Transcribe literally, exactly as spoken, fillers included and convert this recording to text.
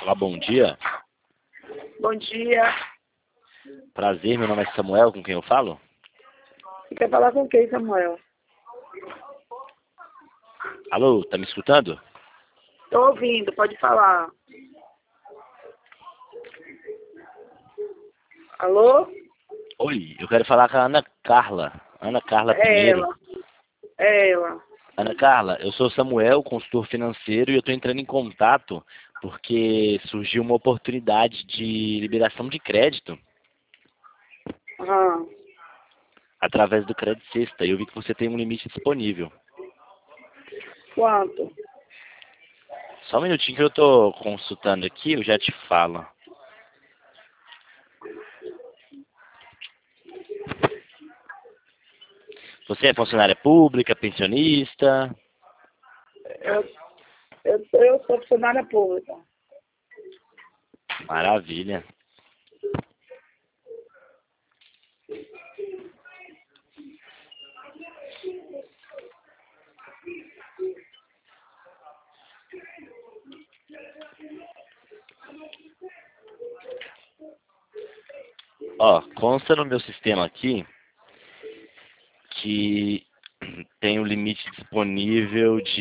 Olá, bom dia. Bom dia. Prazer, meu nome é Samuel, com quem eu falo? Você quer falar com quem, Samuel? Alô, tá me escutando? Tô ouvindo, pode falar. Alô? Oi, eu quero falar com a Ana Carla. Ana Carla É Pinheiro. ela. É ela. Ana Carla, eu sou Samuel, consultor financeiro, e eu estou entrando em contato porque surgiu uma oportunidade de liberação de crédito Aham. através do Crédito Sexta. E eu vi que você tem um limite disponível. Quanto? Só um minutinho que eu estou consultando aqui, eu já te falo. Você é funcionária pública, pensionista? Eu, eu, eu sou funcionária pública. Maravilha. Ó, consta no meu sistema aqui que tem um limite disponível de